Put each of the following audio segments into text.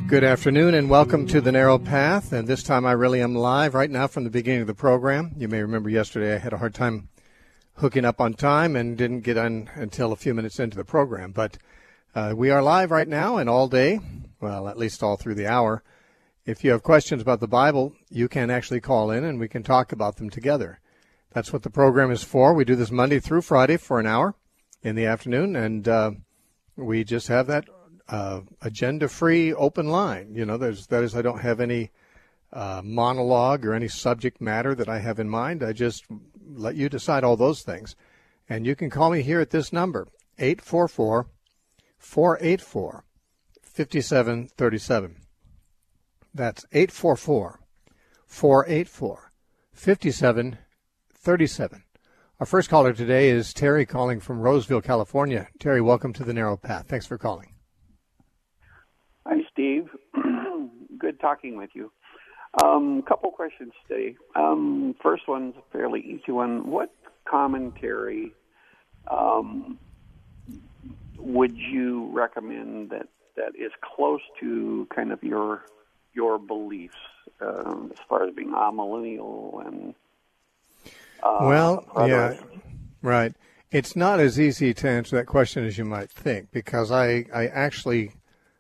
Good afternoon and welcome to The Narrow Path, and this time I really am live right now from the beginning of the program. You may remember yesterday I had a hard time hooking up on time and didn't get on until a few minutes into the program, but we are live right now and all day, well, at least all through the hour. If you have questions about the Bible, you can actually call in and we can talk about them together. That's what the program is for. We do this Monday through Friday for an hour in the afternoon, and we just have that agenda-free open line. You know, that is, I don't have any monologue or any subject matter that I have in mind. I just let you decide all those things. And you can call me here at this number, 844-484-5737. That's 844-484-5737. Our first caller today is Terry calling from Roseville, California. Terry, welcome to The Narrow Path. Thanks for calling. Hi, Steve. Good talking with you. Couple questions today. First one's a fairly easy one. What commentary would you recommend that is close to kind of your beliefs as far as being amillennial and yeah, right. It's not as easy to answer that question as you might think, because I actually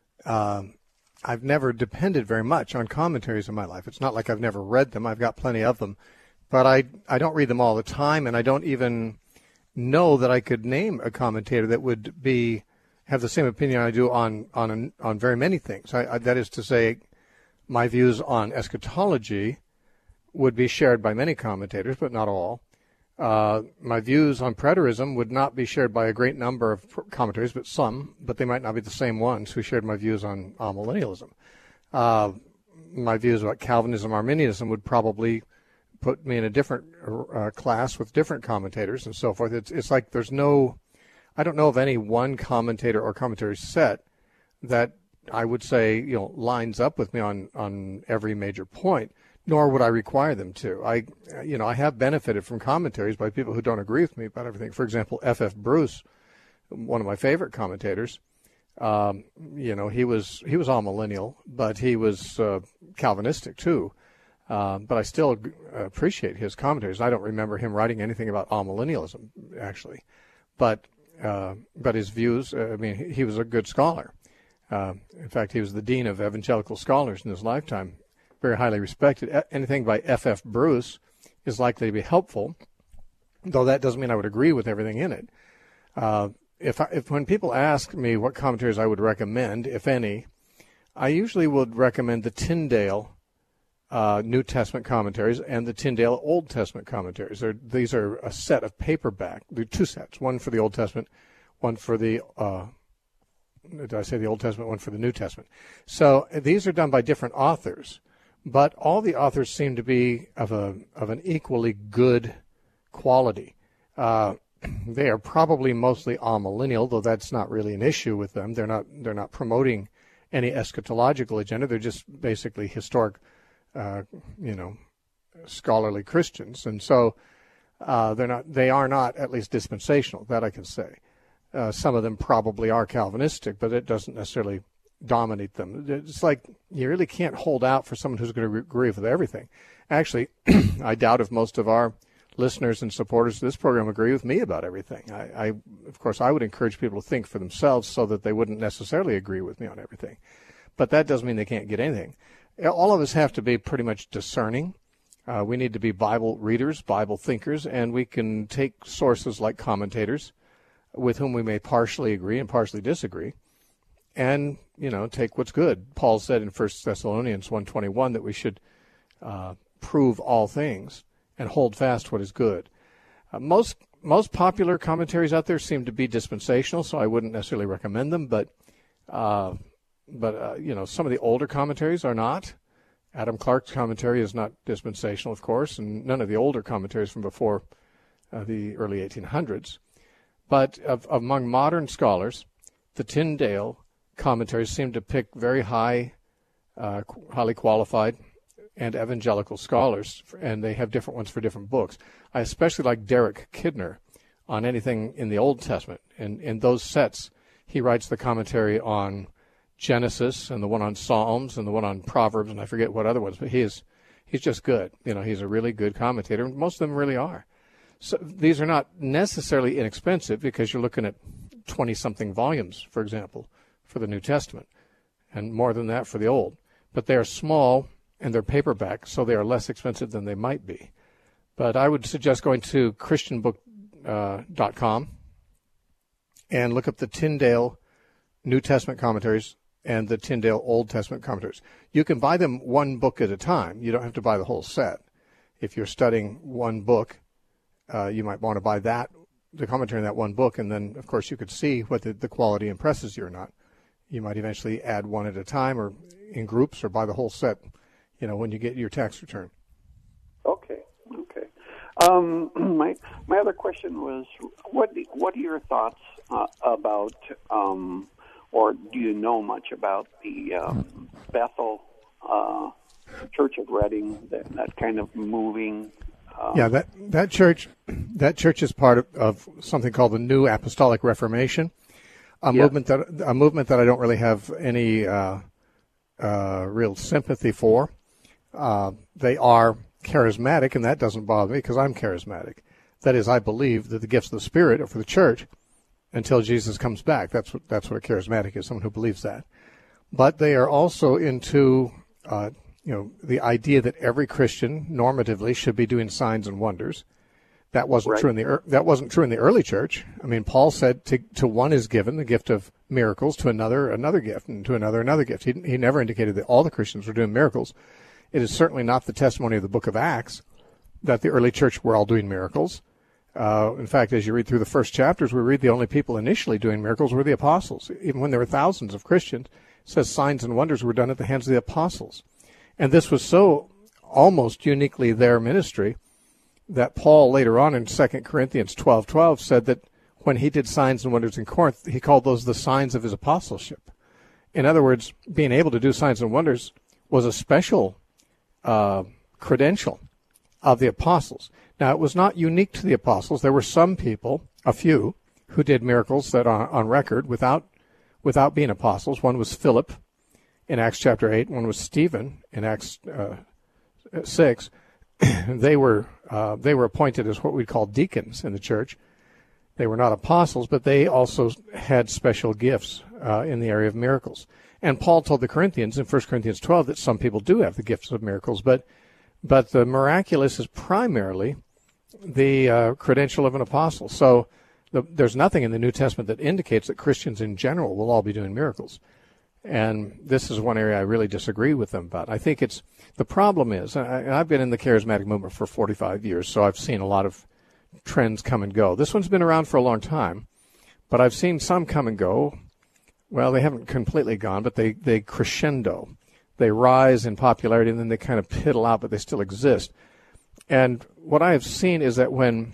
I've never depended very much on commentaries in my life. It's not like I've never read them. I've got plenty of them, but I don't read them all the time, and I don't even know that I could name a commentator that would have the same opinion I do on very many things. That is to say, my views on eschatology would be shared by many commentators, but not all. My views on preterism would not be shared by a great number of commentators, but some, but they might not be the same ones who shared my views on millennialism. My views about Calvinism, Arminianism would probably put me in a different class with different commentators and so forth. It's like I don't know of any one commentator or commentary set that I would say, lines up with me on every major point, nor would I require them to. I have benefited from commentaries by people who don't agree with me about everything. For example, F.F. Bruce, one of my favorite commentators, he was amillennial, but he was Calvinistic too. But I still appreciate his commentaries. I don't remember him writing anything about amillennialism, actually. But his views, he was a good scholar. In fact, he was the dean of evangelical scholars in his lifetime, very highly respected. Anything by F.F. Bruce is likely to be helpful, though that doesn't mean I would agree with everything in it. When people ask me what commentaries I would recommend, if any, I usually would recommend the Tyndale New Testament commentaries and the Tyndale Old Testament commentaries. These are a set of paperback. They're two sets, one for the Old Testament, one for the did I say the Old Testament, one for the New Testament. So these are done by different authors, but all the authors seem to be of an equally good quality. They are probably mostly amillennial, though that's not really an issue with them. They're not promoting any eschatological agenda. They're just basically historic, scholarly Christians, and so they are not at least dispensational. That I can say. Some of them probably are Calvinistic, but it doesn't necessarily dominate them. It's like you really can't hold out for someone who's going to agree with everything. Actually, I doubt if most of our listeners and supporters of this program agree with me about everything. Of course, I would encourage people to think for themselves so that they wouldn't necessarily agree with me on everything. But that doesn't mean they can't get anything. All of us have to be pretty much discerning. We need to be Bible readers, Bible thinkers, and we can take sources like commentators with whom we may partially agree and partially disagree, and, take what's good. Paul said in 1 Thessalonians 1:21 that we should prove all things and hold fast what is good. Most popular commentaries out there seem to be dispensational, so I wouldn't necessarily recommend them, but some of the older commentaries are not. Adam Clark's commentary is not dispensational, of course, and none of the older commentaries from before the early 1800s. But among modern scholars, the Tyndale commentaries seem to pick very highly qualified and evangelical scholars, and they have different ones for different books. I especially like Derek Kidner on anything in the Old Testament. And in those sets, he writes the commentary on Genesis and the one on Psalms and the one on Proverbs, and I forget what other ones, but he's just good. He's a really good commentator, and most of them really are. So these are not necessarily inexpensive because you're looking at 20-something volumes, for example, for the New Testament, and more than that for the Old. But they are small and they're paperback, so they are less expensive than they might be. But I would suggest going to christianbook.com and look up the Tyndale New Testament commentaries and the Tyndale Old Testament commentaries. You can buy them one book at a time. You don't have to buy the whole set. If you're studying one book, you might want to buy the commentary in that one book, and then, of course, you could see whether the quality impresses you or not. You might eventually add one at a time or in groups or buy the whole set, when you get your tax return. Okay. My other question was, what are your thoughts about, or do you know much about the Bethel Church of Reading, that kind of moving? That church is part of something called the New Apostolic Reformation, a movement that I don't really have any real sympathy for. They are charismatic, and that doesn't bother me because I'm charismatic. That is, I believe that the gifts of the Spirit are for the church until Jesus comes back. That's what a charismatic is, someone who believes that. But they are also into the idea that every Christian normatively should be doing signs and wonders. That wasn't true in the early church. I mean, Paul said to one is given the gift of miracles, to another gift, and to another gift. He never indicated that all the Christians were doing miracles. It is certainly not the testimony of the book of Acts that the early church were all doing miracles. In fact, as you read through the first chapters, we read the only people initially doing miracles were the apostles. Even when there were thousands of Christians, it says signs and wonders were done at the hands of the apostles. And this was so almost uniquely their ministry that Paul later on in 2 Corinthians 12:12 said that when he did signs and wonders in Corinth, he called those the signs of his apostleship. In other words, being able to do signs and wonders was a special credential of the apostles. Now, it was not unique to the apostles. There were some people, a few, who did miracles that are on record without being apostles. One was Philip in Acts chapter 8. One was Stephen in Acts 6. They were appointed as what we'd call deacons in the church. They were not apostles, but they also had special gifts in the area of miracles. And Paul told the Corinthians in 1 Corinthians 12 that some people do have the gifts of miracles, but the miraculous is primarily the credential of an apostle. So there's nothing in the New Testament that indicates that Christians in general will all be doing miracles. And this is one area I really disagree with them about. I think the problem is, and I've been in the charismatic movement for 45 years, so I've seen a lot of trends come and go. This one's been around for a long time, but I've seen some come and go. Well, they haven't completely gone, but they crescendo. They rise in popularity, and then they kind of piddle out, but they still exist. And what I have seen is that when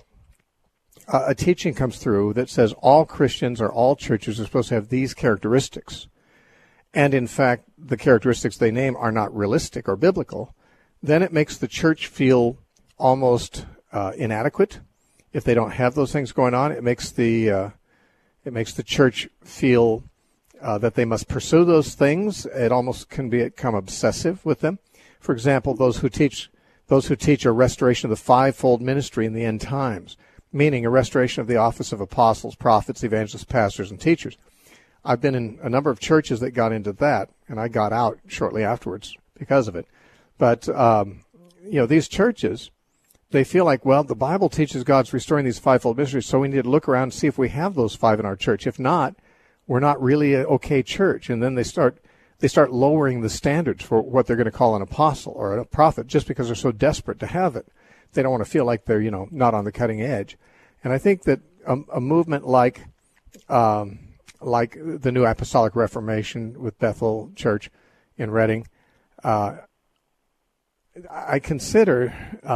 a teaching comes through that says all Christians or all churches are supposed to have these characteristics, and in fact the characteristics they name are not realistic or biblical, then it makes the church feel almost inadequate. If they don't have those things going on, it makes the church feel that they must pursue those things. It almost can become obsessive with them. For example, those who teach a restoration of the fivefold ministry in the end times, meaning a restoration of the office of apostles, prophets, evangelists, pastors, and teachers. I've been in a number of churches that got into that, and I got out shortly afterwards because of it. But these churches, they feel like, well, the Bible teaches God's restoring these fivefold ministries, so we need to look around and see if we have those five in our church. If not, we're not really an okay church. And then they start lowering the standards for what they're going to call an apostle or a prophet just because they're so desperate to have it. They don't want to feel like they're, not on the cutting edge. And I think that a movement like the New Apostolic Reformation with Bethel Church in Reading, I consider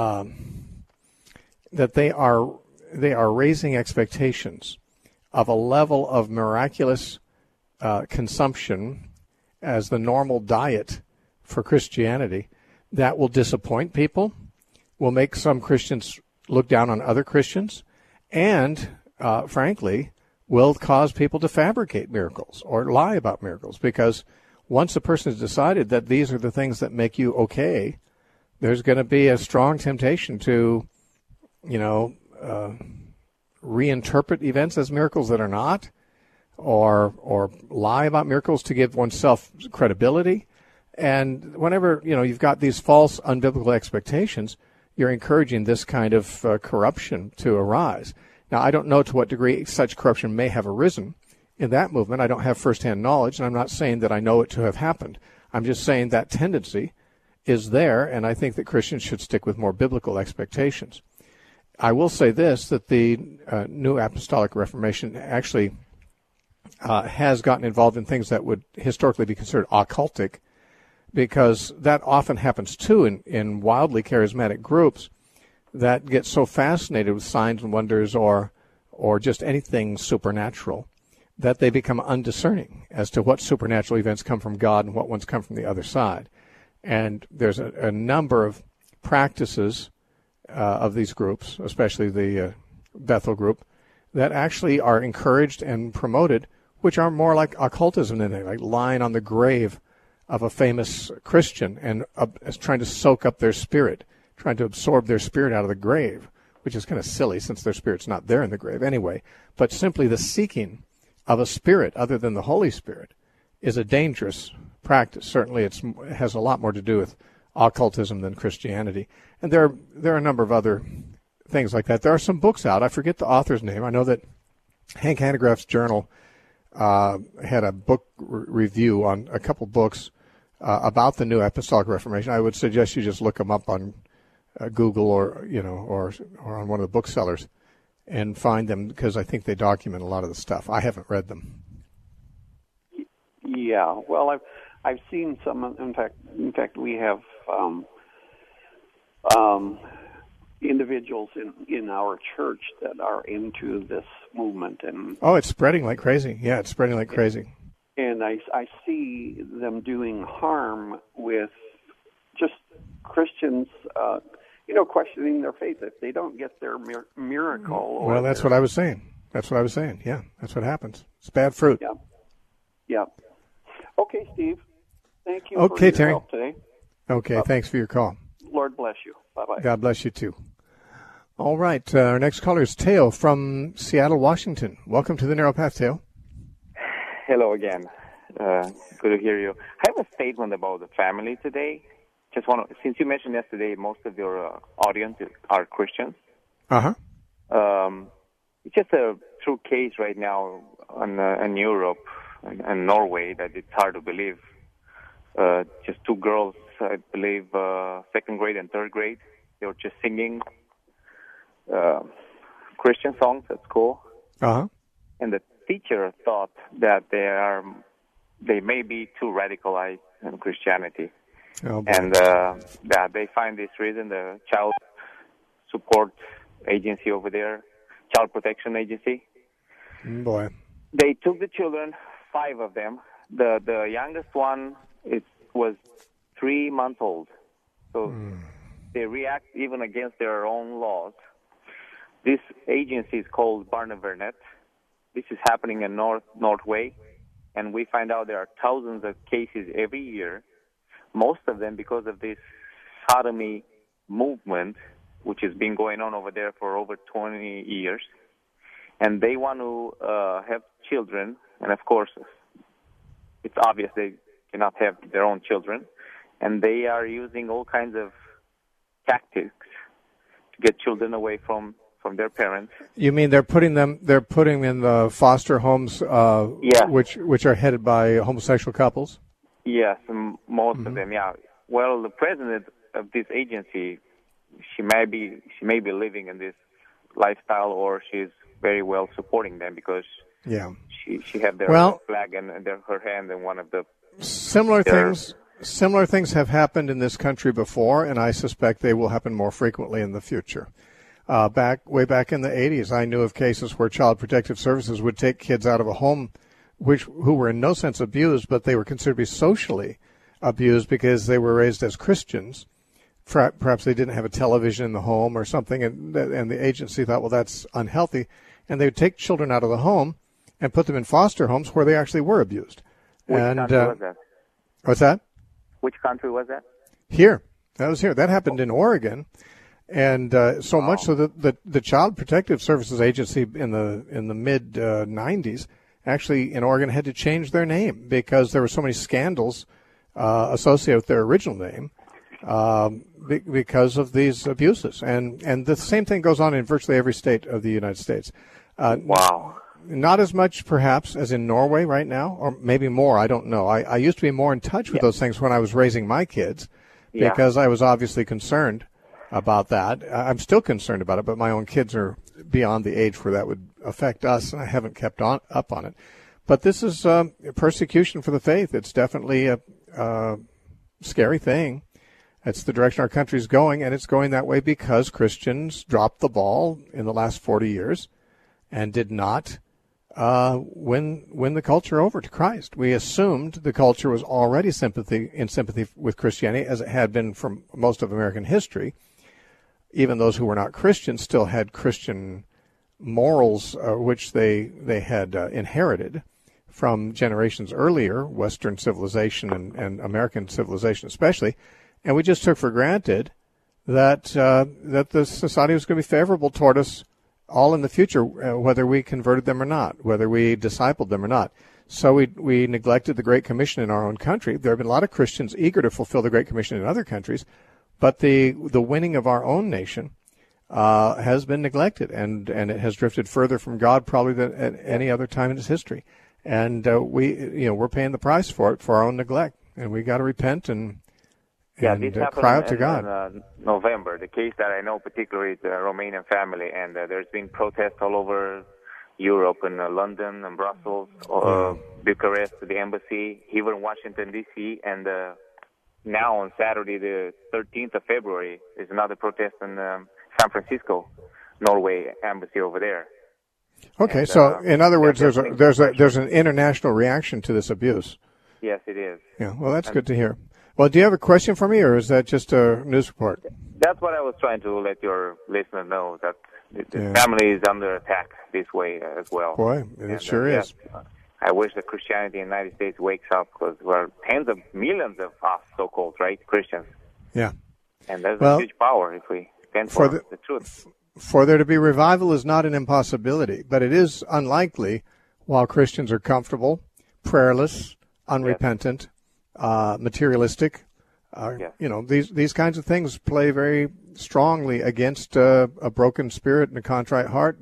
that they are raising expectations of a level of miraculous consumption as the normal diet for Christianity that will disappoint people, will make some Christians look down on other Christians, and, frankly, will cause people to fabricate miracles or lie about miracles because once a person has decided that these are the things that make you okay, there's going to be a strong temptation to, reinterpret events as miracles that are not, or lie about miracles to give oneself credibility. And whenever, you've got these false, unbiblical expectations, you're encouraging this kind of corruption to arise. Now, I don't know to what degree such corruption may have arisen in that movement. I don't have firsthand knowledge, and I'm not saying that I know it to have happened. I'm just saying that tendency is there, and I think that Christians should stick with more biblical expectations. I will say this, that the New Apostolic Reformation actually has gotten involved in things that would historically be considered occultic, because that often happens too in wildly charismatic groups that get so fascinated with signs and wonders or just anything supernatural that they become undiscerning as to what supernatural events come from God and what ones come from the other side. And there's a number of practices of these groups, especially the Bethel group, that actually are encouraged and promoted, which are more like occultism than anything, like lying on the grave of a famous Christian and trying to soak up their spirit, trying to absorb their spirit out of the grave, which is kind of silly since their spirit's not there in the grave anyway. But simply the seeking of a spirit other than the Holy Spirit is a dangerous practice. Certainly it has a lot more to do with occultism than Christianity. And there are a number of other things like that. There are some books out. I forget the author's name. I know that Hank Hanegraaff's journal had a book review on a couple books about the New Apostolic Reformation. I would suggest you just look them up on Google or on one of the booksellers and find them, because I think they document a lot of the stuff. I haven't read them. Yeah, well, I've seen some. In fact, we have individuals in our church that are into this movement, and it's spreading like crazy. Yeah, it's spreading like crazy. And I see them doing harm with just Christians, questioning their faith if they don't get their miracle. Well, that's what I was saying. Yeah, that's what happens. It's bad fruit. Yeah. Okay, Steve. Thank you for your Terry. help today. Okay, thanks for your call. Lord bless you. Bye-bye. God bless you, too. All right, our next caller is Teo from Seattle, Washington. Welcome to the Narrow Path, Teo. Hello again. Good to hear you. I have a statement about the family today. Since you mentioned yesterday, most of your audience are Christians. Uh-huh. It's just a true case right now in Europe and Norway that it's hard to believe. Just two girls, I believe, second grade and third grade. They were just singing Christian songs at school. Uh-huh. And the teacher thought that they may be too radicalized in Christianity. Oh, boy. And they find this reason, the child support agency over there, child protection agency. Boy. They took the children, 5 of them. The youngest one was 3 months old. So they react even against their own laws. This agency is called Barnevernet. This is happening in Norway, and we find out there are thousands of cases every year, most of them because of this sodomy movement, which has been going on over there for over 20 years. And they want to have children, and of course, it's obvious they cannot have their own children, and they are using all kinds of tactics to get children away from their parents. You mean they're putting them in the foster homes, yes, which are headed by homosexual couples? Yes, most of them. Yeah. Well, the president of this agency, she may be living in this lifestyle, or she's very well supporting them because she had their flag and her hand in one of the similar things have happened in this country before, and I suspect they will happen more frequently in the future. Way back in the 80s, I knew of cases where Child Protective Services would take kids out of a home who were in no sense abused, but they were considered to be socially abused because they were raised as Christians. Perhaps they didn't have a television in the home or something, and the agency thought, well, that's unhealthy. And they would take children out of the home and put them in foster homes where they actually were abused. Which country was that? What's that? Which country was that? Here. That was here. That happened in Oregon. And so much so that the Child Protective Services Agency in the mid 90s actually in Oregon had to change their name because there were so many scandals associated with their original name because of these abuses. And the same thing goes on in virtually every state of the United States. Wow. Not as much, perhaps, as in Norway right now, or maybe more. I don't know. I used to be more in touch with those things when I was raising my kids because I was obviously concerned about that. I'm still concerned about it, but my own kids are beyond the age where that would affect us, and I haven't kept up on it. But this is persecution for the faith. It's definitely a scary thing. It's the direction our country is going, and it's going that way because Christians dropped the ball in the last 40 years and did not win the culture over to Christ. We assumed the culture was already in sympathy with Christianity, as it had been for most of American history. Even those who were not Christians still had Christian morals, which they had inherited from generations earlier, Western civilization and American civilization especially. And we just took for granted that the society was going to be favorable toward us all in the future, whether we converted them or not, whether we discipled them or not. So we neglected the Great Commission in our own country. There have been a lot of Christians eager to fulfill the Great Commission in other countries, but the winning of our own nation has been neglected, and it has drifted further from God probably than at any other time in its history. And we're paying the price for it, for our own neglect, and we got to repent and cry out to God. In November, the case that I know particularly is the Romanian family, and there's been protests all over Europe, in London and Brussels, Bucharest, the embassy, here in Washington, D.C., and now on Saturday, the 13th of February, is another protest in San Francisco, Norway embassy over there. Okay, so in other words, there's an international reaction to this abuse. Yes, it is. Yeah, well, that's good to hear. Well, do you have a question for me, or is that just a news report? That's what I was trying to let your listener know, that the family is under attack this way as well. Boy, it sure is. I wish that Christianity in the United States wakes up, because we're tens of millions of us, so-called, right, Christians. Yeah. And there's a huge power if we stand for the truth. For there to be revival is not an impossibility, but it is unlikely while Christians are comfortable, prayerless, unrepentant, materialistic. These kinds of things play very strongly against a broken spirit and a contrite heart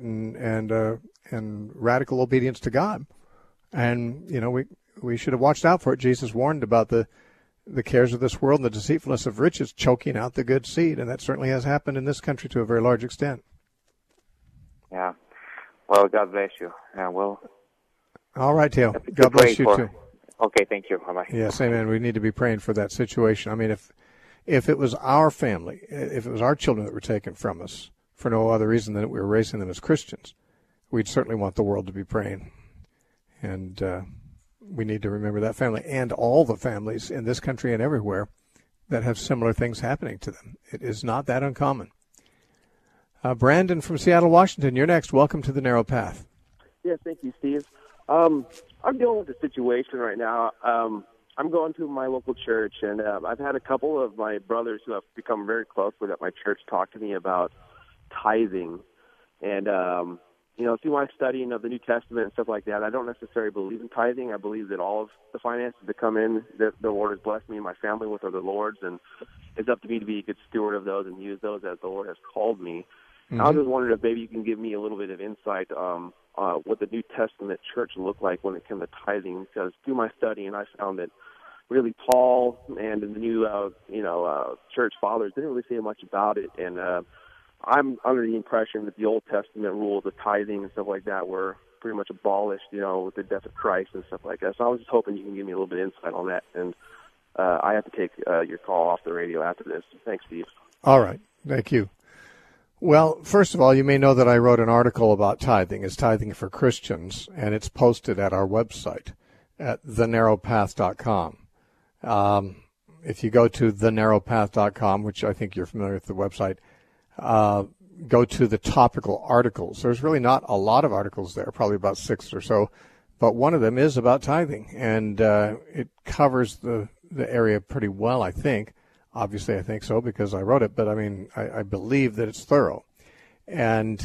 and radical obedience to God. And we should have watched out for it. Jesus warned about the cares of this world and the deceitfulness of riches choking out the good seed, and that certainly has happened in this country to a very large extent. Yeah. Well, God bless you. Yeah. Well. All right, Theo. God bless you too. Okay, thank you. Bye-bye. Yes, amen. We need to be praying for that situation. I mean, if it was our family, if it was our children that were taken from us for no other reason than that we were raising them as Christians, we'd certainly want the world to be praying. And we need to remember that family and all the families in this country and everywhere that have similar things happening to them. It is not that uncommon. Brandon from Seattle, Washington, you're next. Welcome to the Narrow Path. Yes, thank you, Steve. I'm dealing with a situation right now. I'm going to my local church, and I've had a couple of my brothers who I've become very close with at my church talk to me about tithing. And, through my studying of the New Testament and stuff like that, I don't necessarily believe in tithing. I believe that all of the finances that come in, that the Lord has blessed me and my family with, are the Lord's, and it's up to me to be a good steward of those and use those as the Lord has called me. Mm-hmm. I was just wondering if maybe you can give me a little bit of insight what the New Testament church looked like when it came to tithing, because through my studying, I found that really Paul and the new, church fathers didn't really say much about it, and I'm under the impression that the Old Testament rules of tithing and stuff like that were pretty much abolished, with the death of Christ and stuff like that. So I was just hoping you can give me a little bit of insight on that, and I have to take your call off the radio after this. Thanks, Steve. All right. Thank you. Well, first of all, you may know that I wrote an article about tithing. It's Tithing for Christians, and it's posted at our website at thenarrowpath.com. If you go to thenarrowpath.com, which I think you're familiar with the website, go to the topical articles. There's really not a lot of articles there, probably about 6 or so, but one of them is about tithing, and it covers the the area pretty well, I think. Obviously, I think so because I wrote it, but I mean, I believe that it's thorough. And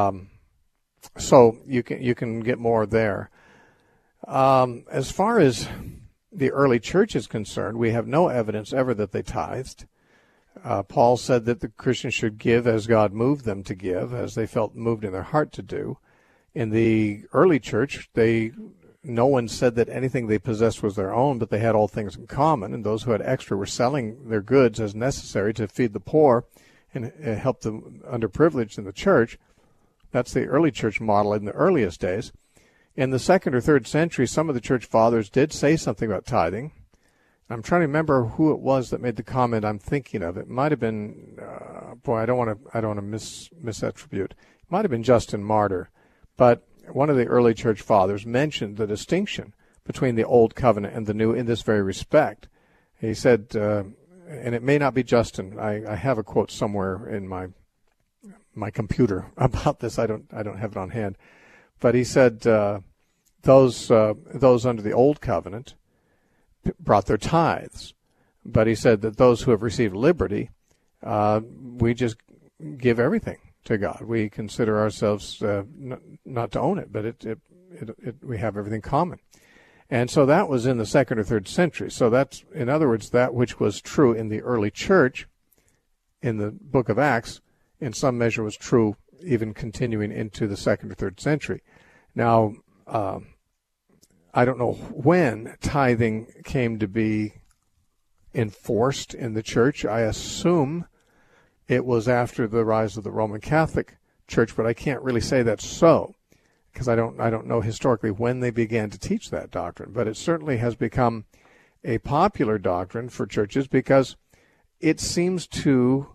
so you can get more there. As far as the early church is concerned, we have no evidence ever that they tithed. Paul said that the Christians should give as God moved them to give, as they felt moved in their heart to do. In the early church, no one said that anything they possessed was their own, but they had all things in common, and those who had extra were selling their goods as necessary to feed the poor and help the underprivileged in the church. That's the early church model in the earliest days. In the 2nd or 3rd century, some of the church fathers did say something about tithing. I'm trying to remember who it was that made the comment I'm thinking of. It might have been, I don't want to misattribute. It might have been Justin Martyr, but one of the early church fathers mentioned the distinction between the Old Covenant and the New in this very respect. He said, and it may not be Justin. I have a quote somewhere in my computer about this. I don't have it on hand, but he said those under the Old Covenant brought their tithes, but he said that those who have received liberty, we just give everything to God. We consider ourselves not to own it, but we have everything common. And so that was in the 2nd or 3rd century. So that's, in other words, that which was true in the early church in the book of Acts, in some measure was true even continuing into the 2nd or 3rd century. Now, I don't know when tithing came to be enforced in the church. I assume it was after the rise of the Roman Catholic Church, but I can't really say that's so because I don't know historically when they began to teach that doctrine. But it certainly has become a popular doctrine for churches because it seems to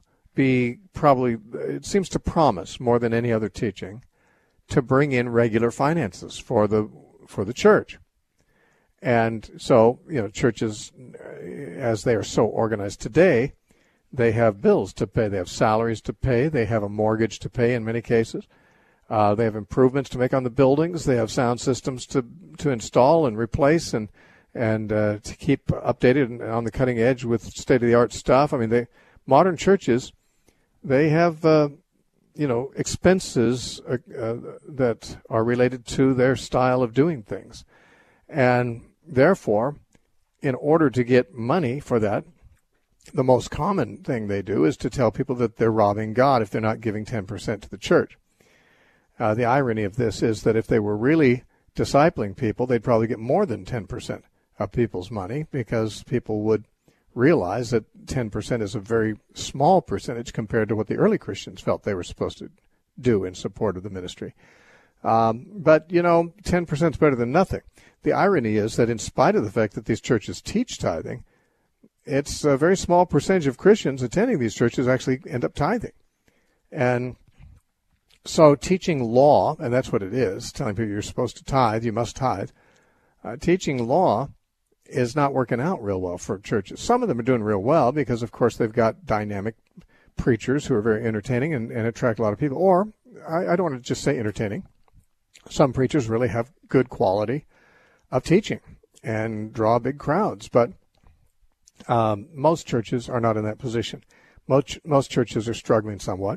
promise more than any other teaching to bring in regular finances for the church. And so, churches, as they are so organized today, they have bills to pay, they have salaries to pay, they have a mortgage to pay in many cases, they have improvements to make on the buildings, they have sound systems to install and replace and to keep updated and on the cutting edge with state-of-the-art stuff. I mean, modern churches, they have expenses that are related to their style of doing things. And therefore, in order to get money for that, the most common thing they do is to tell people that they're robbing God if they're not giving 10% to the church. The irony of this is that if they were really discipling people, they'd probably get more than 10% of people's money because people would realize that 10% is a very small percentage compared to what the early Christians felt they were supposed to do in support of the ministry. But 10% is better than nothing. The irony is that in spite of the fact that these churches teach tithing, it's a very small percentage of Christians attending these churches actually end up tithing. And so teaching law, and that's what it is, telling people you're supposed to tithe, you must tithe, teaching law is not working out real well for churches. Some of them are doing real well because, of course, they've got dynamic preachers who are very entertaining and attract a lot of people. Or, I don't want to just say entertaining. Some preachers really have good quality of teaching and draw big crowds. But most churches are not in that position. Most churches are struggling somewhat.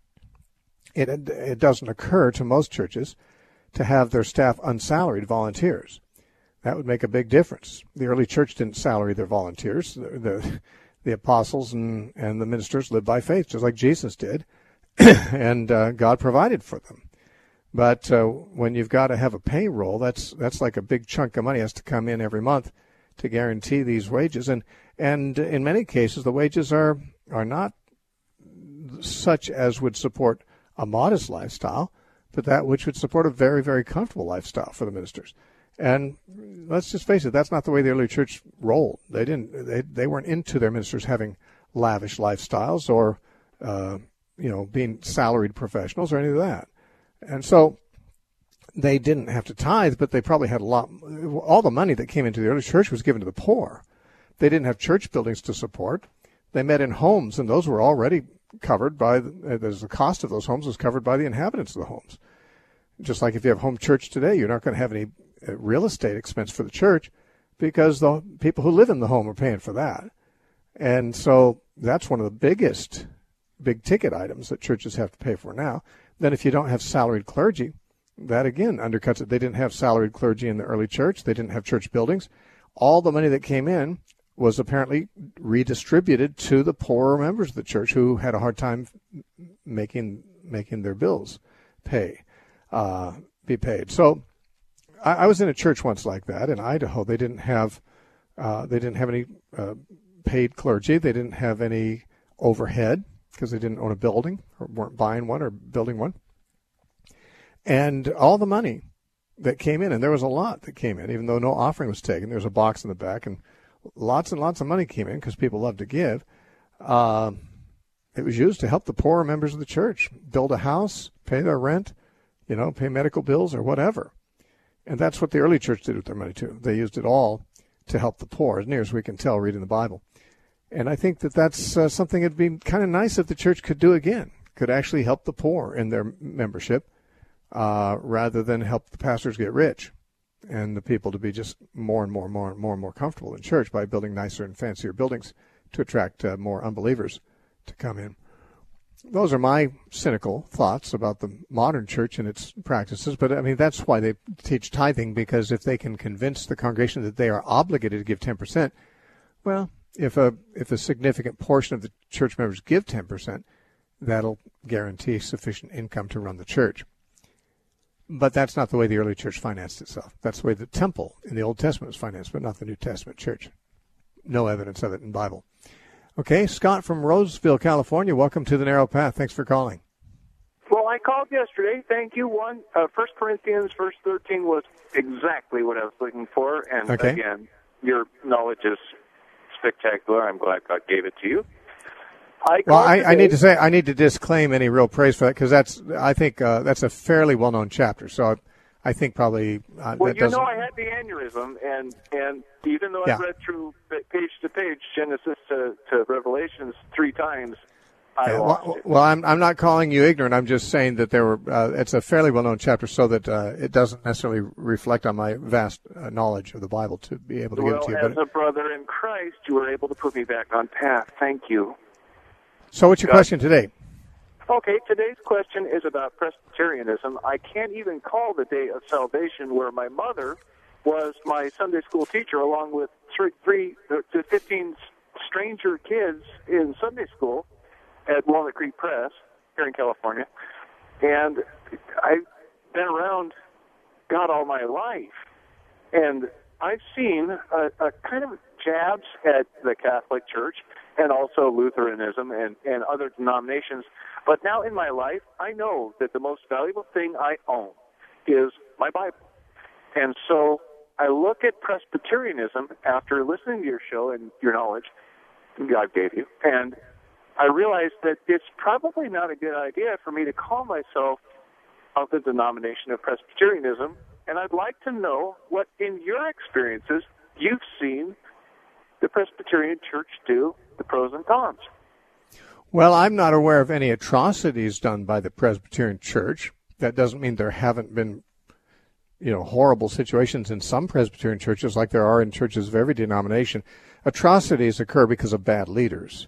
It doesn't occur to most churches to have their staff unsalaried volunteers. That would make a big difference. The early church didn't salary their volunteers. The apostles and the ministers lived by faith, just like Jesus did, and God provided for them. But when you've got to have a payroll, that's like a big chunk of money has to come in every month to guarantee these wages. And in many cases, the wages are not such as would support a modest lifestyle, but that which would support a very, very comfortable lifestyle for the ministers. And let's just face it, that's not the way the early church rolled. They weren't into their ministers having lavish lifestyles or being salaried professionals or any of that. And so they didn't have to tithe, but they probably had all the money that came into the early church was given to the poor. They didn't have church buildings to support. They met in homes, and those were already covered by the cost of those homes was covered by the inhabitants of the homes. Just like if you have home church today, you're not going to have any real estate expense for the church because the people who live in the home are paying for that. And so that's one of the big ticket items that churches have to pay for now. Then if you don't have salaried clergy, that again undercuts it. They didn't have salaried clergy in the early church. They didn't have church buildings. All the money that came in was apparently redistributed to the poorer members of the church who had a hard time making their bills be paid. So I was in a church once like that in Idaho. They didn't have any paid clergy. They didn't have any overhead because they didn't own a building or weren't buying one or building one. And all the money that came in, and there was a lot that came in, even though no offering was taken. There was a box in the back, and lots of money came in because people love to give. It was used to help the poorer members of the church build a house, pay their rent, pay medical bills or whatever. And that's what the early church did with their money too. They used it all to help the poor, as near as we can tell reading the Bible. And I think that that's something that'd be kind of nice if the church could do again, could actually help the poor in their membership rather than help the pastors get rich and the people to be just more and more comfortable in church by building nicer and fancier buildings to attract more unbelievers to come in. Those are my cynical thoughts about the modern church and its practices. But, I mean, that's why they teach tithing, because if they can convince the congregation that they are obligated to give 10%, well, if a significant portion of the church members give 10%, that'll guarantee sufficient income to run the church. But that's not the way the early church financed itself. That's the way the temple in the Old Testament was financed, but not the New Testament church. No evidence of it in the Bible. Okay, Scott from Roseville, California. Welcome to the Narrow Path. Thanks for calling. Well, I called yesterday. Thank you. 1 Corinthians verse 13 was exactly what I was looking for. And again, your knowledge is spectacular. I'm glad God gave it to you. I need to say, I need to disclaim any real praise for that, because I think that's a fairly well-known chapter. So I think probably well, I had the aneurysm, and even though I read through page to page, Genesis to Revelations 3 times, I lost it. Well, I'm not calling you ignorant. I'm just saying that it's a fairly well-known chapter, so that it doesn't necessarily reflect on my vast knowledge of the Bible to be able to give it to you. Well, as a brother in Christ, you were able to put me back on path. Thank you. So what's your question today? Okay, today's question is about Presbyterianism. I can't even call the Day of Salvation, where my mother was my Sunday school teacher, along with 15 stranger kids in Sunday school at Walnut Creek Press here in California. And I've been around God all my life, and I've seen a kind of jabs at the Catholic Church and also Lutheranism and other denominations. But now in my life, I know that the most valuable thing I own is my Bible. And so I look at Presbyterianism after listening to your show and your knowledge God gave you, and I realize that it's probably not a good idea for me to call myself of the denomination of Presbyterianism. And I'd like to know what, in your experiences, you've seen the Presbyterian Church do, the pros and cons. Well, I'm not aware of any atrocities done by the Presbyterian Church. That doesn't mean there haven't been, horrible situations in some Presbyterian churches, like there are in churches of every denomination. Atrocities occur because of bad leaders.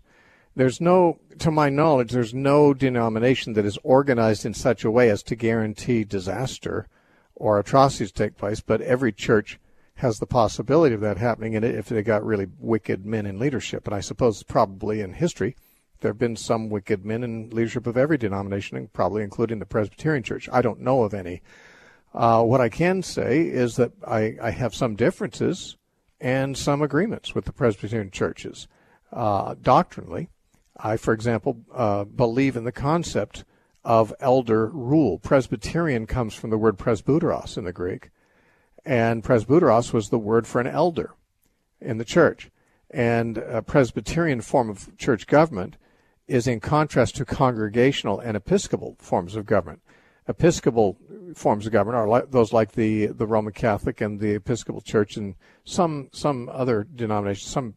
To my knowledge, there's no denomination that is organized in such a way as to guarantee disaster or atrocities take place, but every church has the possibility of that happening if they got really wicked men in leadership. And I suppose probably in history there have been some wicked men in leadership of every denomination, and probably including the Presbyterian Church. I don't know of any. What I can say is that I have some differences and some agreements with the Presbyterian churches. Doctrinally, I, for example, believe in the concept of elder rule. Presbyterian comes from the word presbyteros in the Greek, and presbyteros was the word for an elder in the church. And a Presbyterian form of church government is in contrast to congregational and Episcopal forms of government. Episcopal forms of government are those like the Roman Catholic and the Episcopal Church and some other denominations.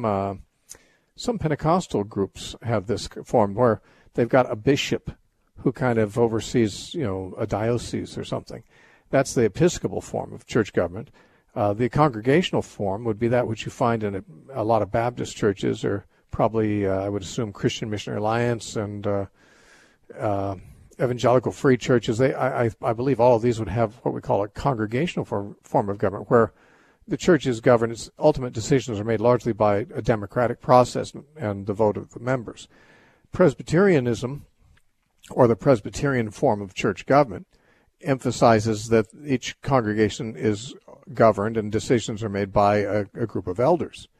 Some Pentecostal groups have this form where they've got a bishop who kind of oversees, a diocese or something. That's the Episcopal form of church government. The congregational form would be that which you find in a lot of Baptist churches, or probably, I would assume, Christian Missionary Alliance and evangelical free churches. I believe all of these would have what we call a congregational form of government, where the church is governed. Its ultimate decisions are made largely by a democratic process and the vote of the members. Presbyterianism, or the Presbyterian form of church government, emphasizes that each congregation is governed and decisions are made by a group of elders,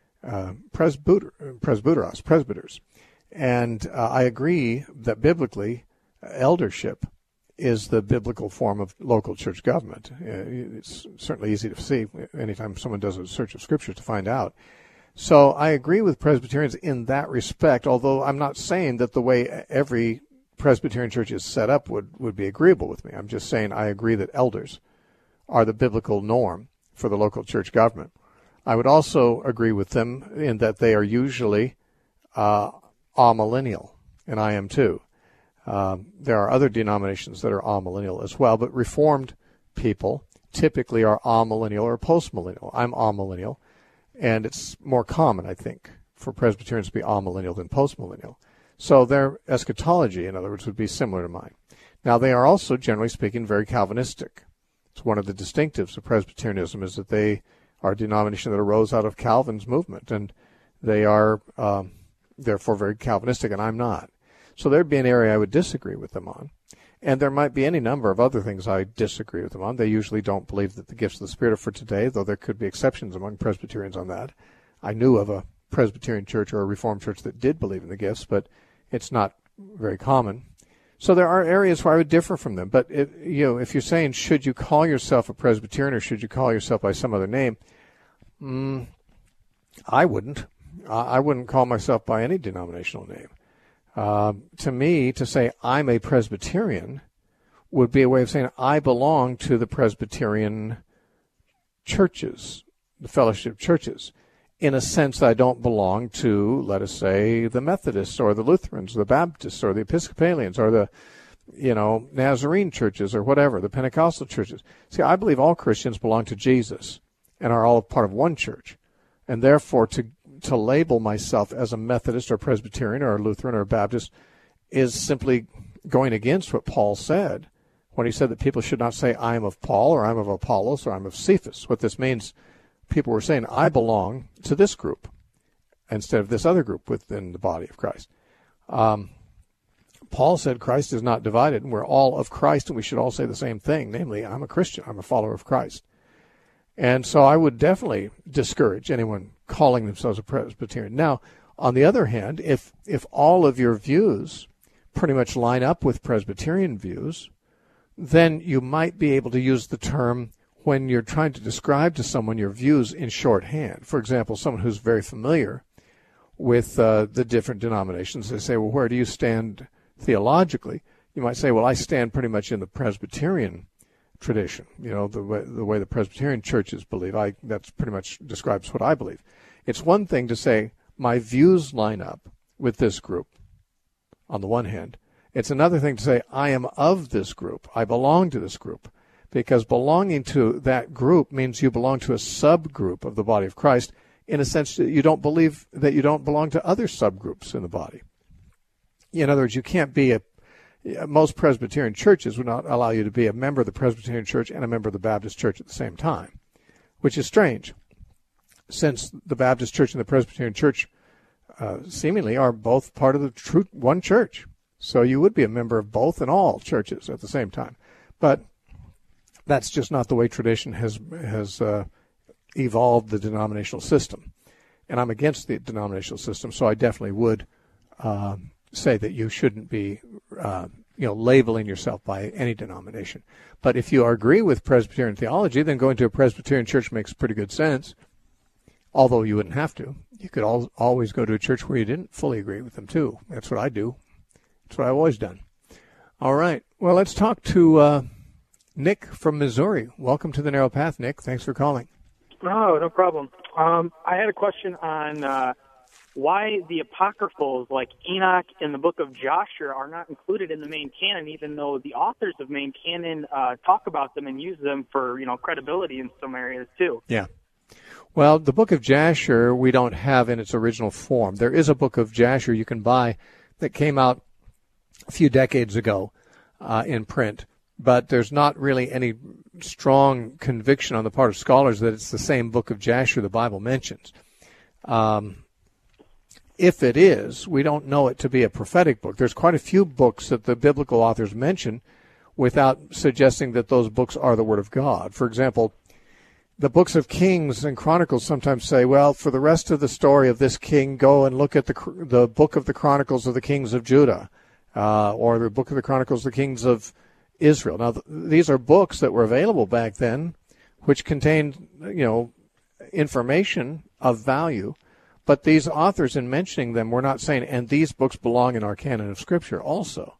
presbyteros. And I agree that biblically, eldership is the biblical form of local church government. It's certainly easy to see anytime someone does a search of Scripture to find out. So I agree with Presbyterians in that respect, although I'm not saying that the way every Presbyterian church is set up would be agreeable with me. I'm just saying I agree that elders are the biblical norm for the local church government. I would also agree with them in that they are usually amillennial, and I am too. There are other denominations that are amillennial as well, but Reformed people typically are amillennial or postmillennial. I'm amillennial, and it's more common, I think, for Presbyterians to be amillennial than postmillennial. So their eschatology, in other words, would be similar to mine. Now, they are also, generally speaking, very Calvinistic. It's one of the distinctives of Presbyterianism is that they are a denomination that arose out of Calvin's movement, and they are therefore very Calvinistic, and I'm not. So there'd be an area I would disagree with them on. And there might be any number of other things I disagree with them on. They usually don't believe that the gifts of the Spirit are for today, though there could be exceptions among Presbyterians on that. I knew of a Presbyterian church or a Reformed church that did believe in the gifts, but it's not very common. So there are areas where I would differ from them. But if you're saying, should you call yourself a Presbyterian or should you call yourself by some other name, I wouldn't. I wouldn't call myself by any denominational name. To me, to say I'm a Presbyterian would be a way of saying I belong to the Presbyterian churches, the fellowship churches, in a sense that I don't belong to, let us say, the Methodists or the Lutherans, the Baptists or the Episcopalians or the, Nazarene churches or whatever, the Pentecostal churches. See, I believe all Christians belong to Jesus and are all part of one church. And therefore, to label myself as a Methodist or Presbyterian or a Lutheran or a Baptist is simply going against what Paul said when he said that people should not say, I am of Paul or I'm of Apollos or I'm of Cephas. What this means, people were saying, I belong to this group instead of this other group within the body of Christ. Paul said Christ is not divided, and we're all of Christ, and we should all say the same thing, namely, I'm a Christian, I'm a follower of Christ. And so I would definitely discourage anyone calling themselves a Presbyterian. Now, on the other hand, if all of your views pretty much line up with Presbyterian views, then you might be able to use the term when you're trying to describe to someone your views in shorthand. For example, someone who's very familiar with the different denominations, they say, well, where do you stand theologically? You might say, well, I stand pretty much in the Presbyterian tradition, the way the Presbyterian churches believe. That's pretty much describes what I believe. It's one thing to say my views line up with this group on the one hand. It's another thing to say I am of this group. I belong to this group. Because belonging to that group means you belong to a subgroup of the body of Christ in a sense that you don't believe that you don't belong to other subgroups in the body. In other words, you can't be most Presbyterian churches would not allow you to be a member of the Presbyterian church and a member of the Baptist church at the same time, which is strange, since the Baptist church and the Presbyterian church seemingly are both part of the one church. So you would be a member of both and all churches at the same time. But that's just not the way tradition has evolved the denominational system. And I'm against the denominational system, so I definitely would say that you shouldn't be labeling yourself by any denomination. But if you agree with Presbyterian theology, then going to a Presbyterian church makes pretty good sense, although you wouldn't have to. You could always go to a church where you didn't fully agree with them, too. That's what I do. That's what I've always done. All right. Well, let's talk to Nick from Missouri. Welcome to the Narrow Path, Nick. Thanks for calling. Oh, no problem. I had a question on why the apocryphals like Enoch and the book of Joshua are not included in the main canon, even though the authors of main canon talk about them and use them for, credibility in some areas too. Yeah. Well, the book of Jasher we don't have in its original form. There is a book of Jasher you can buy that came out a few decades ago in print, but there's not really any strong conviction on the part of scholars that it's the same book of Jasher the Bible mentions. If it is, we don't know it to be a prophetic book. There's quite a few books that the biblical authors mention without suggesting that those books are the Word of God. For example, the books of Kings and Chronicles sometimes say, well, for the rest of the story of this king, go and look at the book of the Chronicles of the Kings of Judah, or the book of the Chronicles of the Kings of Israel. Now, these are books that were available back then, which contained, information of value. But these authors, in mentioning them, were not saying, and these books belong in our canon of Scripture also.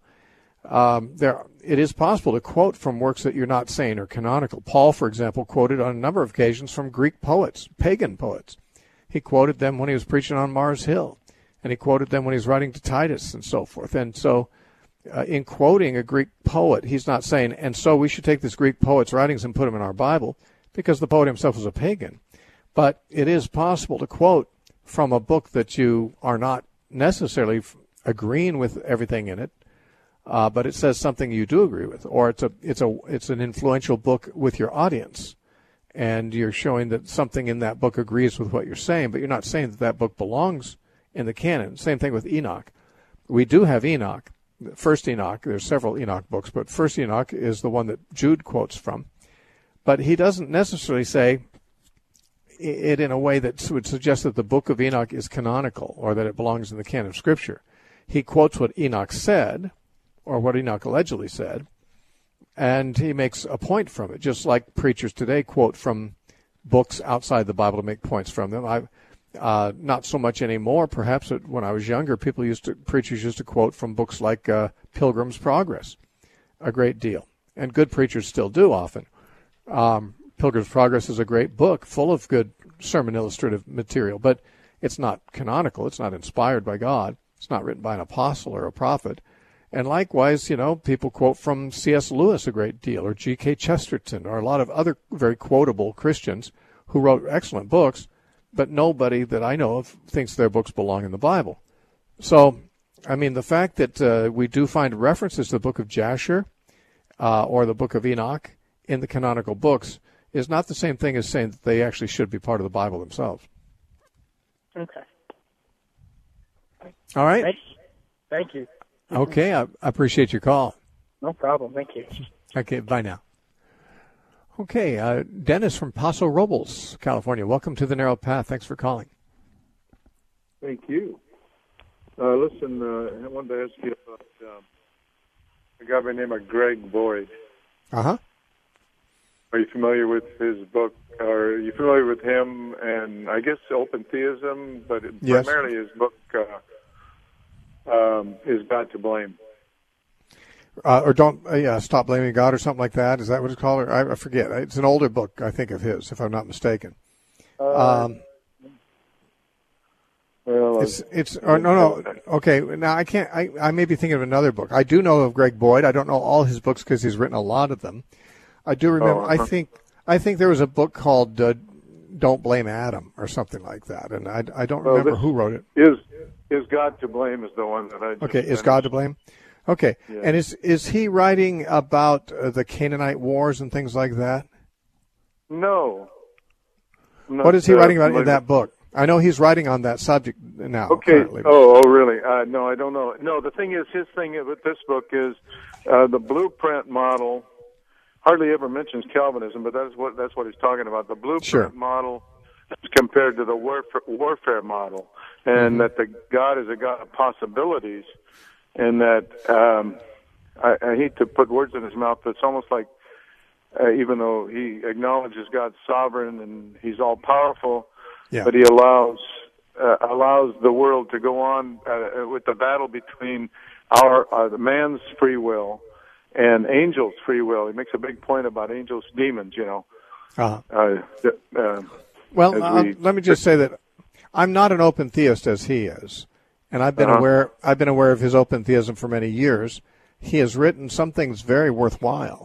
It is possible to quote from works that you're not saying are canonical. Paul, for example, quoted on a number of occasions from Greek poets, pagan poets. He quoted them when he was preaching on Mars Hill, and he quoted them when he was writing to Titus and so forth. And so in quoting a Greek poet, he's not saying, and so we should take this Greek poet's writings and put them in our Bible, because the poet himself was a pagan. But it is possible to quote from a book that you are not necessarily agreeing with everything in it, but it says something you do agree with, or it's an influential book with your audience, and you're showing that something in that book agrees with what you're saying, but you're not saying that that book belongs in the canon. Same thing with Enoch. We do have Enoch, First Enoch. There's several Enoch books, but First Enoch is the one that Jude quotes from. But he doesn't necessarily say it in a way that would suggest that the book of Enoch is canonical or that it belongs in the canon of Scripture. He quotes what Enoch said, or what Enoch allegedly said, and he makes a point from it, just like preachers today quote from books outside the Bible to make points from them. Not so much anymore, perhaps. When I was younger, preachers used to quote from books like Pilgrim's Progress a great deal, and good preachers still do often. Pilgrim's Progress is a great book full of good sermon illustrative material, but it's not canonical. It's not inspired by God. It's not written by an apostle or a prophet. And likewise, people quote from C.S. Lewis a great deal, or G.K. Chesterton, or a lot of other very quotable Christians who wrote excellent books, but nobody that I know of thinks their books belong in the Bible. So, the fact that we do find references to the book of Jasher or the book of Enoch in the canonical books is not the same thing as saying that they actually should be part of the Bible themselves. Okay. All right. Thank you. Okay, I appreciate your call. No problem. Thank you. Okay, bye now. Okay, Dennis from Paso Robles, California. Welcome to The Narrow Path. Thanks for calling. Thank you. Listen, I wanted to ask you about a guy by the name of Greg Boyd. Uh-huh. Are you familiar with his book? Or are you familiar with him and, I guess, Open Theism? But yes. Primarily his book is God to Blame. Or don't stop blaming God or something like that. Is that what it's called? Or I forget. It's an older book, I think, of his, if I'm not mistaken. Well, no. Okay, now I can't. I may be thinking of another book. I do know of Greg Boyd. I don't know all his books because he's written a lot of them. I do remember. I think there was a book called "Don't Blame Adam" or something like that, and I don't remember who wrote it. Is God to Blame is the one that I just Okay, finished. Is God to Blame? Okay, yeah. And is he writing about the Canaanite wars and things like that? No. What is he writing about in that book? I know he's writing on that subject now. Okay. Currently. Oh, really? No, I don't know. No, the thing is, his thing with this book is the blueprint model. Hardly ever mentions Calvinism, but that's what he's talking about. The blueprint model is compared to the warfare model, and that the God is a God of possibilities, and that I hate to put words in his mouth, but it's almost like even though he acknowledges God's sovereign and he's all powerful, but he allows the world to go on with the battle between the man's free will and angels' free will. He makes a big point about angels, demons, Well, let me just say that I'm not an open theist as he is, and I've been aware of his open theism for many years. He has written some things very worthwhile.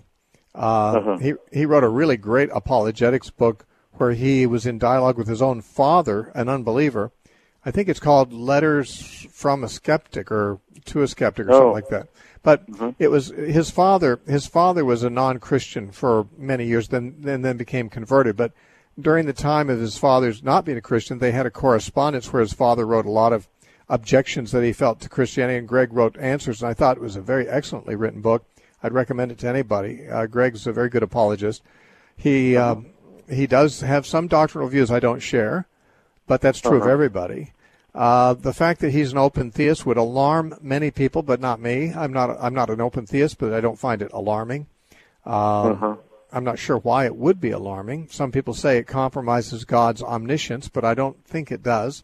He wrote a really great apologetics book where he was in dialogue with his own father, an unbeliever. I think it's called Letters from a Skeptic or to a Skeptic or something like that. But it was his father. His father was a non-Christian for many years, then became converted. But during the time of his father's not being a Christian, they had a correspondence where his father wrote a lot of objections that he felt to Christianity, and Greg wrote answers. And I thought it was a very excellently written book. I'd recommend it to anybody. Greg's a very good apologist. He does have some doctrinal views I don't share, but that's true of everybody. The fact that he's an open theist would alarm many people, but not me. I'm not an open theist, but I don't find it alarming. I'm not sure why it would be alarming. Some people say it compromises God's omniscience, but I don't think it does.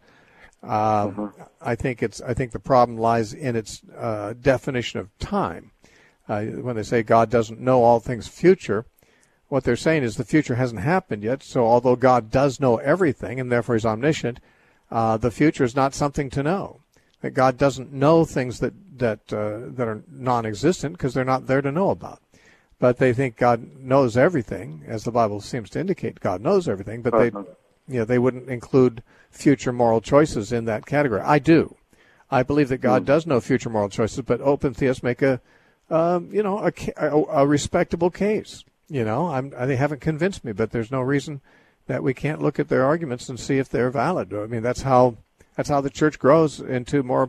I think the problem lies in its definition of time. When they say God doesn't know all things future, what they're saying is the future hasn't happened yet. So although God does know everything, and therefore he's omniscient, the future is not something to know. That God doesn't know things that are non-existent because they're not there to know about. But they think God knows everything, as the Bible seems to indicate God knows everything, but they wouldn't include future moral choices in that category. I do. I believe that God does know future moral choices, but open theists make a respectable case. They haven't convinced me, but there's no reason that we can't look at their arguments and see if they're valid. I mean, that's how the church grows into more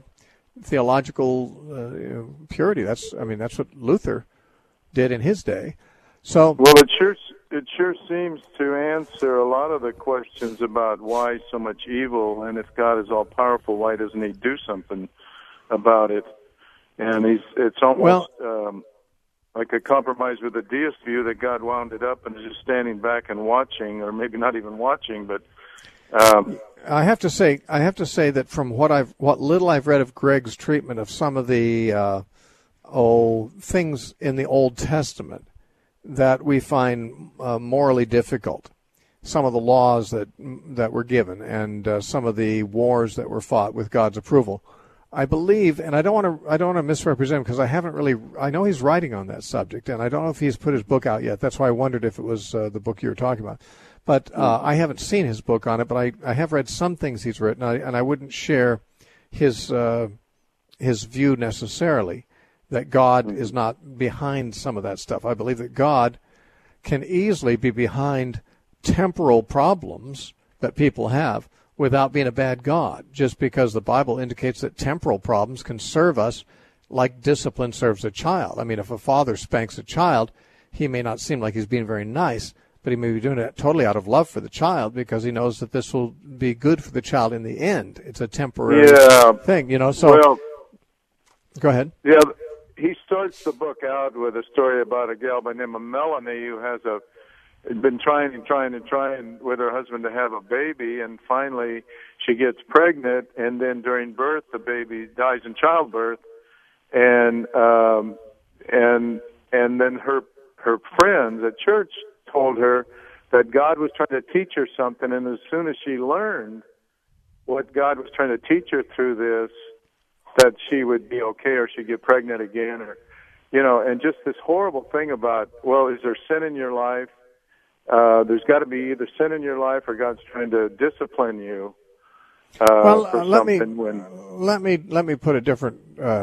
theological purity. That's what Luther did in his day. So, well, it sure seems to answer a lot of the questions about why so much evil, and if God is all powerful, why doesn't He do something about it? And it's almost like a compromise with the deist view that God wound it up and is just standing back and watching, or maybe not even watching. But I have to say that from what little I've read of Greg's treatment of some of the things in the Old Testament that we find morally difficult, some of the laws that were given, and some of the wars that were fought with God's approval, I believe, and I don't want to misrepresent him because I know he's writing on that subject, and I don't know if he's put his book out yet. That's why I wondered if it was the book you were talking about. But I haven't seen his book on it, but I have read some things he's written, and I wouldn't share his view necessarily that God is not behind some of that stuff. I believe that God can easily be behind temporal problems that people have without being a bad God, just because the Bible indicates that temporal problems can serve us like discipline serves a child. I mean, if a father spanks a child, he may not seem like he's being very nice, but he may be doing it totally out of love for the child because he knows that this will be good for the child in the end. It's a temporary thing, So, well, go ahead. Yeah, he starts the book out with a story about a gal by the name of Melanie who has been trying with her husband to have a baby, and finally she gets pregnant, and then during birth the baby dies in childbirth, and then her friends at church told her that God was trying to teach her something, and as soon as she learned what God was trying to teach her through this, that she would be okay, or she'd get pregnant again, or and just this horrible thing about, well, is there sin in your life? There's got to be either sin in your life or God's trying to discipline you. Let me put a different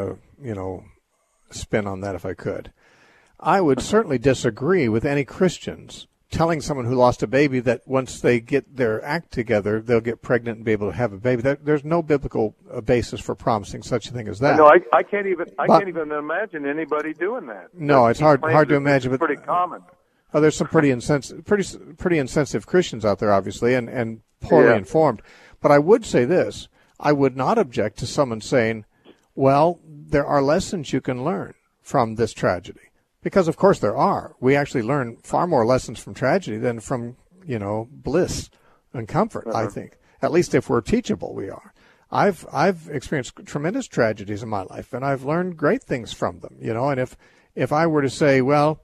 spin on that, if I could. I would certainly disagree with any Christians telling someone who lost a baby that once they get their act together, they'll get pregnant and be able to have a baby. There's no biblical basis for promising such a thing as that. No, I can't even imagine anybody doing that. No, it's hard to imagine. It's pretty common. Oh, there's some pretty insensitive Christians out there, obviously, and poorly informed. But I would say this: I would not object to someone saying, "Well, there are lessons you can learn from this tragedy." Because, of course, there are. We actually learn far more lessons from tragedy than from, bliss and comfort, I think. At least if we're teachable, we are. I've experienced tremendous tragedies in my life, and I've learned great things from them, And if I were to say, well,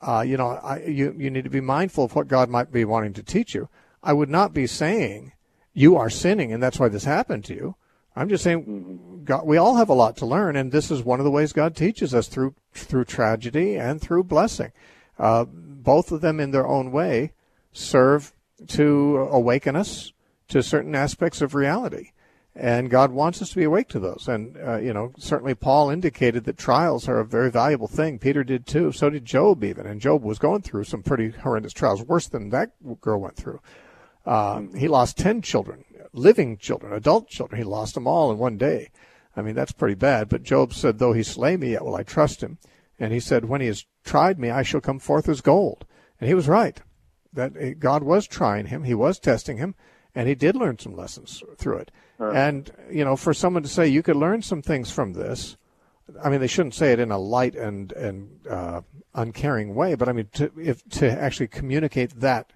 you need to be mindful of what God might be wanting to teach you, I would not be saying you are sinning and that's why this happened to you. I'm just saying, God, we all have a lot to learn, and this is one of the ways God teaches us through tragedy and through blessing. Both of them in their own way serve to awaken us to certain aspects of reality. And God wants us to be awake to those. And, certainly Paul indicated that trials are a very valuable thing. Peter did too. So did Job even. And Job was going through some pretty horrendous trials, worse than that girl went through. He lost 10 children, living children, adult children. He lost them all in one day. I mean, that's pretty bad. But Job said, though he slay me, yet will I trust him. And he said, when he has tried me, I shall come forth as gold. And he was right. That God was trying him. He was testing him. And he did learn some lessons through it. And, for someone to say you could learn some things from this, I mean, they shouldn't say it in a light and uncaring way, but I mean, to actually communicate that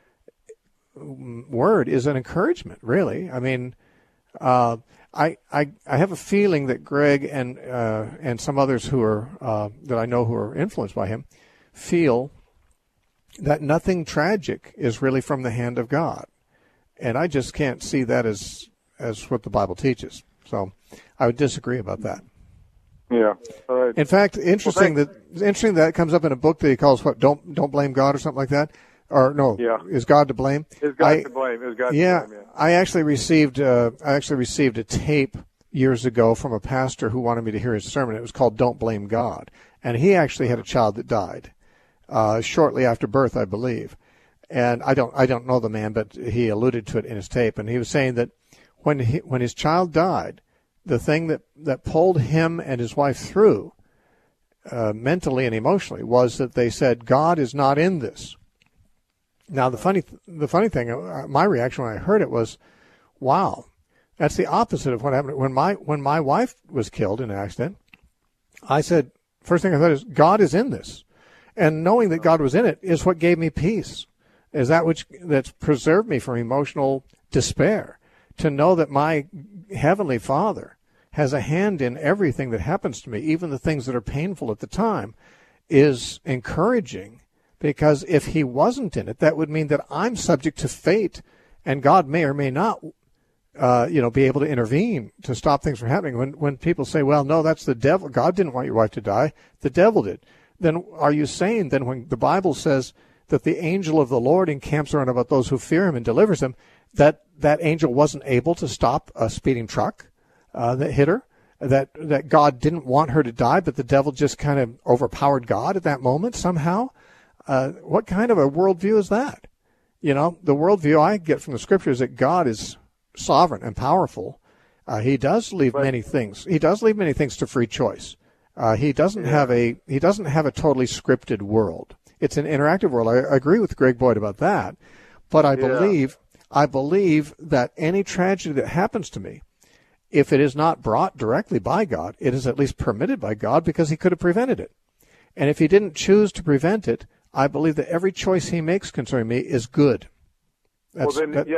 word is an encouragement, really. I mean, I have a feeling that Greg and some others who are that I know who are influenced by him feel that nothing tragic is really from the hand of God. And I just can't see that as what the Bible teaches. So I would disagree about that. Yeah. All right. In fact, interesting that comes up in a book that he calls Don't Blame God or something like that. Or no, Is God to blame? Is God to blame? Is God to blame? Yeah. I actually received a tape years ago from a pastor who wanted me to hear his sermon. It was called Don't Blame God. And he actually had a child that died shortly after birth, I believe. And I don't know the man, but he alluded to it in his tape. And he was saying that when his child died, the thing that pulled him and his wife through mentally and emotionally was that they said, God is not in this. Now, the funny thing, my reaction when I heard it was, wow, that's the opposite of what happened. When my wife was killed in an accident, I said, first thing I thought is, God is in this. And knowing that God was in it is what gave me peace. Is that's preserved me from emotional despair, to know that my Heavenly Father has a hand in everything that happens to me, even the things that are painful at the time, is encouraging, because if he wasn't in it, that would mean that I'm subject to fate, and God may or may not be able to intervene to stop things from happening. When people say, well, no, that's the devil, God didn't want your wife to die, the devil did, then are you saying then when the Bible says that the angel of the Lord encamps around about those who fear him and delivers them, that angel wasn't able to stop a speeding truck that hit her, that God didn't want her to die, but the devil just kind of overpowered God at that moment somehow? What kind of a worldview is that? The worldview I get from the Scripture is that God is sovereign and powerful. He does leave many things. He does leave many things to free choice. He doesn't have a totally scripted world. It's an interactive world. I agree with Greg Boyd about that. But I believe that any tragedy that happens to me, if it is not brought directly by God, it is at least permitted by God because he could have prevented it. And if he didn't choose to prevent it, I believe that every choice he makes concerning me is good. But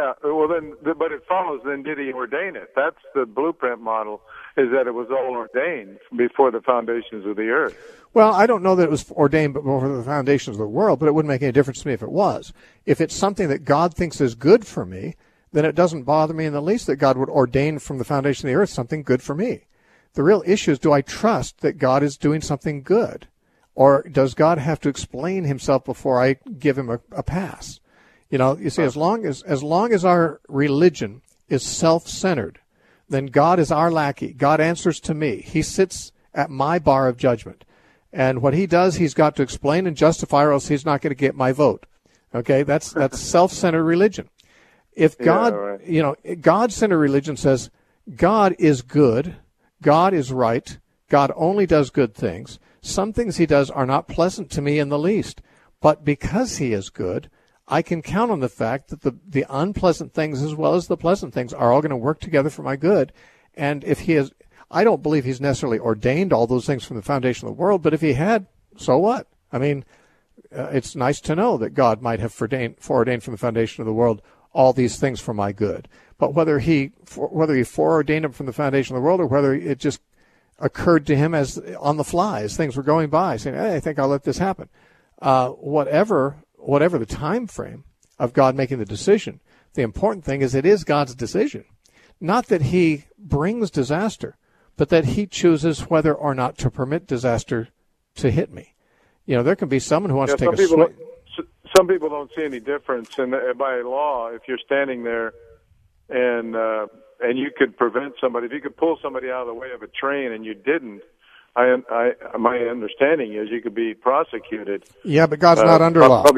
it follows, then did he ordain it? That's the blueprint model, is that it was all ordained before the foundations of the earth. Well, I don't know that it was ordained before the foundations of the world, but it wouldn't make any difference to me if it was. If it's something that God thinks is good for me, then it doesn't bother me in the least that God would ordain from the foundation of the earth something good for me. The real issue is, do I trust that God is doing something good? Or does God have to explain himself before I give him a pass? You see, as long as our religion is self-centered, then God is our lackey. God answers to me. He sits at my bar of judgment. And what he does, he's got to explain and justify, or else he's not going to get my vote. Okay? That's self-centered religion. If God, God-centered religion says God is good, God is right, God only does good things. Some things he does are not pleasant to me in the least. But because he is good, I can count on the fact that the unpleasant things as well as the pleasant things are all going to work together for my good. And if he has, I don't believe he's necessarily ordained all those things from the foundation of the world, but if he had, so what? I mean, it's nice to know that God might have foreordained from the foundation of the world all these things for my good. But whether he foreordained them from the foundation of the world, or whether it just occurred to him as on the fly as things were going by, saying, hey, I think I'll let this happen. Whatever the time frame of God making the decision The important thing is it is God's decision. Not that he brings disaster, but that he chooses whether or not to permit disaster to hit me. There can be someone who wants to take a swing. Some people don't see any difference by law if you're standing there and you could prevent somebody. If you could pull somebody out of the way of a train and you didn't, my understanding is you could be prosecuted. Yeah, but God's not under law.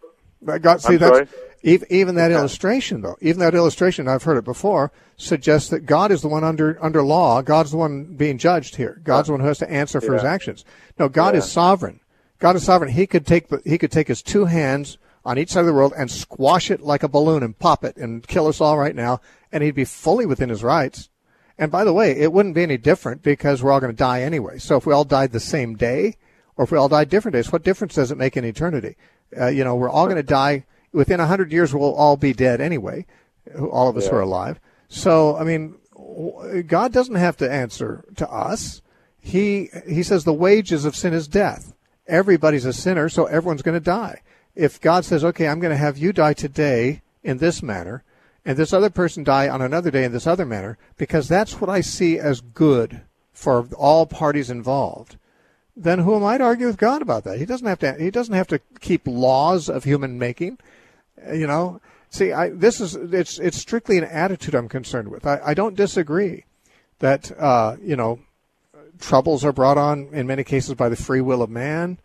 Even that illustration, though, I've heard it before, suggests that God is the one under law. God's the one being judged here. God's the one who has to answer for his actions. No, God is sovereign. God is sovereign. He could take his two hands on each side of the world and squash it like a balloon and pop it and kill us all right now, and he'd be fully within his rights. And by the way, it wouldn't be any different because we're all going to die anyway. So if we all died the same day or if we all died different days, what difference does it make in eternity? We're all going to die. Within 100 years, we'll all be dead anyway, all of us who are alive. So, God doesn't have to answer to us. He says the wages of sin is death. Everybody's a sinner, so everyone's going to die. If God says, okay, I'm going to have you die today in this manner, and this other person die on another day in this other manner, because that's what I see as good for all parties involved, then who am I to argue with God about that? He doesn't have to keep laws of human making. See, it's strictly an attitude I'm concerned with. I don't disagree that troubles are brought on in many cases by the free will of man.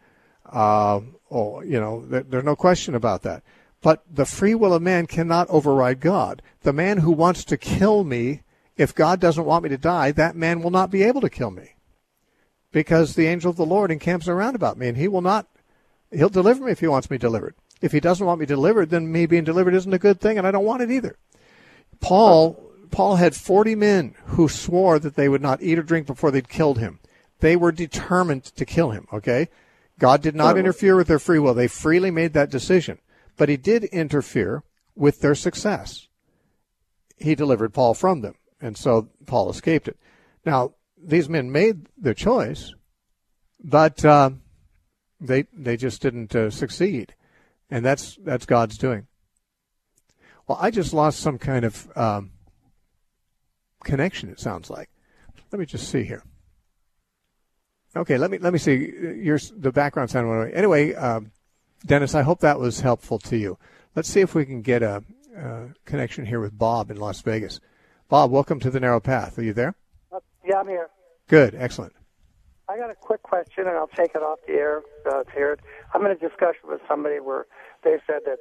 There's no question about that. But the free will of man cannot override God. The man who wants to kill me, if God doesn't want me to die, that man will not be able to kill me, because the angel of the Lord encamps around about me, and he'll deliver me if he wants me delivered. If he doesn't want me delivered, then me being delivered isn't a good thing, and I don't want it either. Paul had 40 men who swore that they would not eat or drink before they'd killed him. They were determined to kill him, okay? God did not interfere with their free will. They freely made that decision. But he did interfere with their success. He delivered Paul from them, and so Paul escaped it. Now, these men made their choice, but they just didn't succeed. And that's God's doing. Well, I just lost some kind of connection, it sounds like. Let me just see here. Okay, let me see. The background sound went away. Anyway, Dennis, I hope that was helpful to you. Let's see if we can get a connection here with Bob in Las Vegas. Bob, welcome to The Narrow Path. Are you there? Yeah, I'm here. Good, excellent. I got a quick question, and I'll take it off the air to hear it. I'm in a discussion with somebody where they said that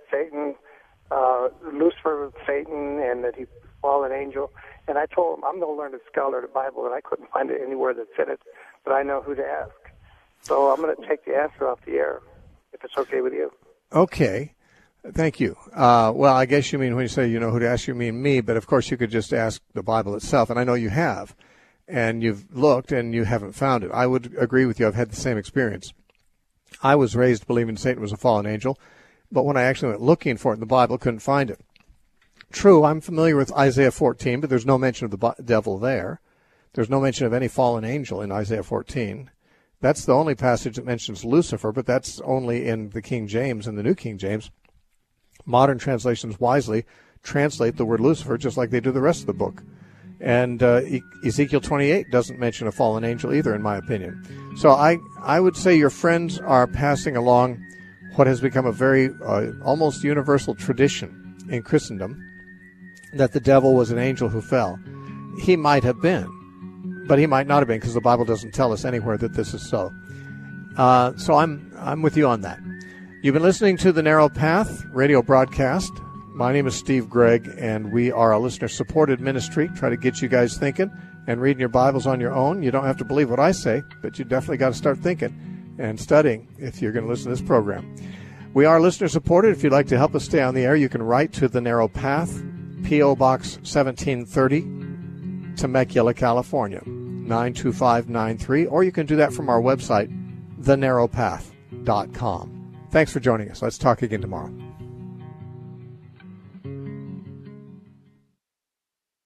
Lucifer was Satan, and that he fallen angel. And I told them I'm no learned scholar of the Bible, and I couldn't find it anywhere that said it, but I know who to ask. So I'm going to take the answer off the air, if it's okay with you. Okay. Thank you. Well, I guess you mean when you say you know who to ask, you mean me, but of course you could just ask the Bible itself, and I know you have, and you've looked and you haven't found it. I would agree with you. I've had the same experience. I was raised believing Satan was a fallen angel, but when I actually went looking for it in the Bible, couldn't find it. True, I'm familiar with Isaiah 14, but there's no mention of the devil there. There's no mention of any fallen angel in Isaiah 14. That's the only passage that mentions Lucifer, but that's only in the King James and the New King James. Modern translations wisely translate the word Lucifer just like they do the rest of the book. And Ezekiel 28 doesn't mention a fallen angel either, in my opinion. So I would say your friends are passing along what has become a very almost universal tradition in Christendom, that the devil was an angel who fell. He might have been, but he might not have been, because the Bible doesn't tell us anywhere that this is so. So I'm with you on that. You've been listening to The Narrow Path radio broadcast. My name is Steve Gregg, and we are a listener-supported ministry. Try to get you guys thinking and reading your Bibles on your own. You don't have to believe what I say, but you definitely got to start thinking and studying if you're going to listen to this program. We are listener-supported. If you'd like to help us stay on the air, you can write to The Narrow Path, P.O. Box 1730, Temecula, California, 92593, or you can do that from our website, thenarrowpath.com. Thanks for joining us. Let's talk again tomorrow.